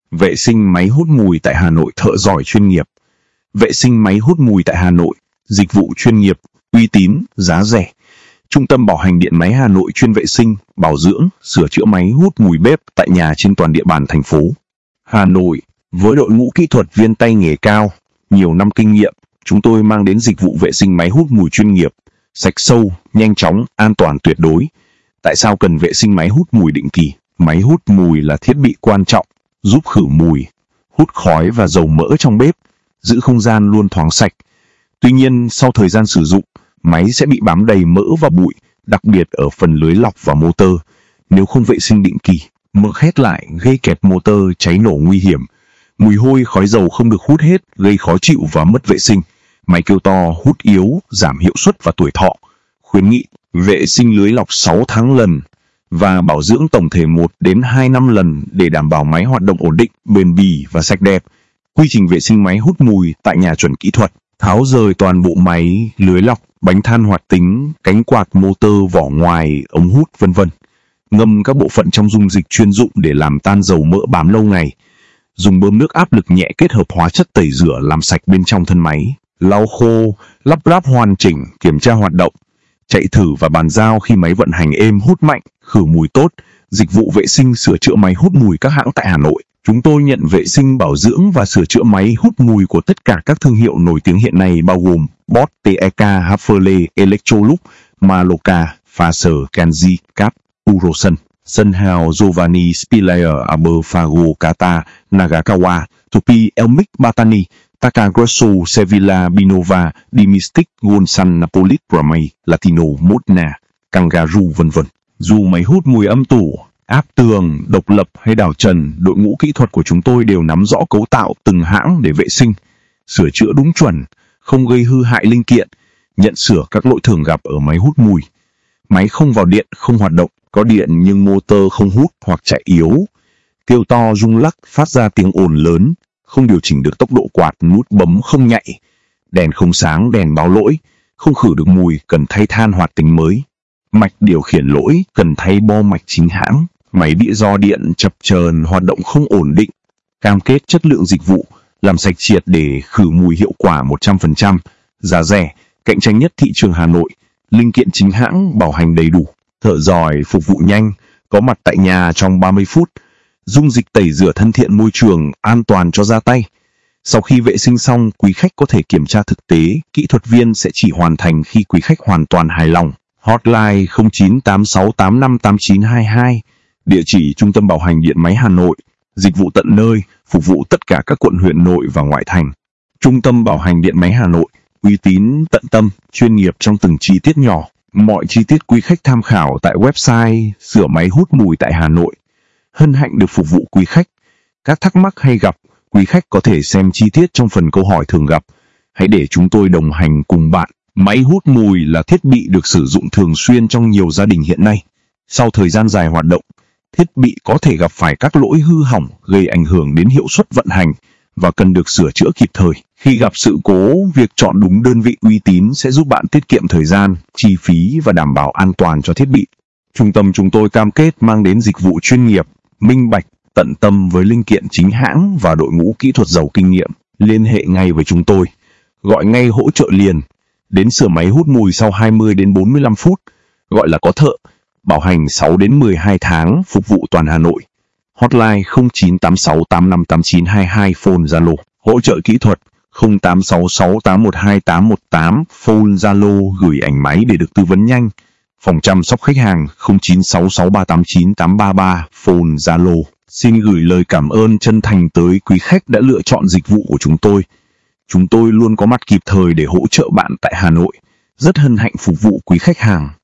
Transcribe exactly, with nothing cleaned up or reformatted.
Vệ sinh máy hút mùi tại Hà Nội, thợ giỏi chuyên nghiệp. Vệ sinh máy hút mùi tại Hà Nội, dịch vụ chuyên nghiệp, uy tín, giá rẻ. Trung tâm bảo hành điện máy Hà Nội chuyên vệ sinh, bảo dưỡng, sửa chữa máy hút mùi bếp tại nhà trên toàn địa bàn thành phố Hà Nội. Với đội ngũ kỹ thuật viên tay nghề cao, nhiều năm kinh nghiệm, chúng tôi mang đến dịch vụ vệ sinh máy hút mùi chuyên nghiệp, sạch sâu, nhanh chóng, an toàn tuyệt đối. Tại sao cần vệ sinh máy hút mùi định kỳ? Máy hút mùi là thiết bị quan trọng, giúp khử mùi, hút khói và dầu mỡ trong bếp, giữ không gian luôn thoáng sạch. Tuy nhiên, sau thời gian sử dụng, máy sẽ bị bám đầy mỡ và bụi, đặc biệt ở phần lưới lọc và motor. Nếu không vệ sinh định kỳ, mỡ khét lại gây kẹt motor, cháy nổ nguy hiểm. Mùi hôi, khói dầu không được hút hết, gây khó chịu và mất vệ sinh. Máy kêu to, hút yếu, giảm hiệu suất và tuổi thọ. Khuyến nghị, vệ sinh lưới lọc sáu tháng lần và bảo dưỡng tổng thể một đến hai năm lần để đảm bảo máy hoạt động ổn định, bền bỉ và sạch đẹp. Quy trình vệ sinh máy hút mùi tại nhà chuẩn kỹ thuật: tháo rời toàn bộ máy, lưới lọc, bánh than hoạt tính, cánh quạt motor, vỏ ngoài, ống hút, vân vân. Ngâm các bộ phận trong dung dịch chuyên dụng để làm tan dầu mỡ bám lâu ngày. Dùng bơm nước áp lực nhẹ kết hợp hóa chất tẩy rửa làm sạch bên trong thân máy. Lau khô, lắp ráp hoàn chỉnh, kiểm tra hoạt động. Chạy thử và bàn giao khi máy vận hành êm, hút mạnh, khử mùi tốt. Dịch vụ vệ sinh sửa chữa máy hút mùi các hãng tại Hà Nội. Chúng tôi nhận vệ sinh, bảo dưỡng và sửa chữa máy hút mùi của tất cả các thương hiệu nổi tiếng hiện nay bao gồm Bosch, tê e ca, Hafele, Electrolux, Maloka, Faser, Kenji, Cap, Uroson, Sunhao, Giovanni, Spilayer, Aber, Fago, Kata, Nagakawa, Topi, Elmic, Batani, Takagrosso, Sevilla, Binova, Dimistic, Gonsan, Napolit, Bramay, Latino, Modena, Kangaroo, vân vân. Dù máy hút mùi âm tủ, áp tường, độc lập hay đảo trần, đội ngũ kỹ thuật của chúng tôi đều nắm rõ cấu tạo từng hãng để vệ sinh, sửa chữa đúng chuẩn, không gây hư hại linh kiện, nhận sửa các lỗi thường gặp ở máy hút mùi. Máy không vào điện, không hoạt động, có điện nhưng motor không hút hoặc chạy yếu, kêu to, rung lắc, phát ra tiếng ồn lớn, không điều chỉnh được tốc độ quạt, nút bấm không nhạy, đèn không sáng, đèn báo lỗi, không khử được mùi, cần thay than hoạt tính mới. Mạch điều khiển lỗi, cần thay bo mạch chính hãng. Máy bị do điện chập chờn, hoạt động không ổn định. Cam kết chất lượng dịch vụ, làm sạch triệt để, khử mùi hiệu quả một trăm phần trăm, giá rẻ, cạnh tranh nhất thị trường Hà Nội, linh kiện chính hãng, bảo hành đầy đủ, thợ giỏi, phục vụ nhanh, có mặt tại nhà trong ba mươi phút, dung dịch tẩy rửa thân thiện môi trường, an toàn cho ra tay. Sau khi vệ sinh xong, quý khách có thể kiểm tra thực tế, kỹ thuật viên sẽ chỉ hoàn thành khi quý khách hoàn toàn hài lòng. Hotline không chín tám sáu tám năm tám chín hai hai, địa chỉ Trung tâm bảo hành điện máy Hà Nội, dịch vụ tận nơi, phục vụ tất cả các quận huyện nội và ngoại thành. Trung tâm bảo hành điện máy Hà Nội, uy tín, tận tâm, chuyên nghiệp trong từng chi tiết nhỏ. Mọi chi tiết quý khách tham khảo tại website sửa máy hút mùi tại Hà Nội. Hân hạnh được phục vụ quý khách. Các thắc mắc hay gặp, quý khách có thể xem chi tiết trong phần câu hỏi thường gặp. Hãy để chúng tôi đồng hành cùng bạn. Máy hút mùi là thiết bị được sử dụng thường xuyên trong nhiều gia đình hiện nay. Sau thời gian dài hoạt động, thiết bị có thể gặp phải các lỗi hư hỏng gây ảnh hưởng đến hiệu suất vận hành và cần được sửa chữa kịp thời. Khi gặp sự cố, việc chọn đúng đơn vị uy tín sẽ giúp bạn tiết kiệm thời gian, chi phí và đảm bảo an toàn cho thiết bị. Trung tâm chúng tôi cam kết mang đến dịch vụ chuyên nghiệp, minh bạch, tận tâm với linh kiện chính hãng và đội ngũ kỹ thuật giàu kinh nghiệm. Liên hệ ngay với chúng tôi. Gọi ngay hỗ trợ liền. Đến sửa máy hút mùi sau hai mươi đến bốn mươi lăm phút, gọi là có thợ. Bảo hành sáu đến mười hai tháng, phục vụ toàn Hà Nội. Hotline không chín tám sáu tám năm tám chín hai hai, phone Zalo. Hỗ trợ kỹ thuật không tám sáu sáu tám một hai tám một tám, phone Zalo, gửi ảnh máy để được tư vấn nhanh. Phòng chăm sóc khách hàng không chín sáu sáu ba tám chín tám ba ba, phone Zalo. Xin gửi lời cảm ơn chân thành tới quý khách đã lựa chọn dịch vụ của chúng tôi. Chúng tôi luôn có mặt kịp thời để hỗ trợ bạn tại Hà Nội. Rất hân hạnh phục vụ quý khách hàng.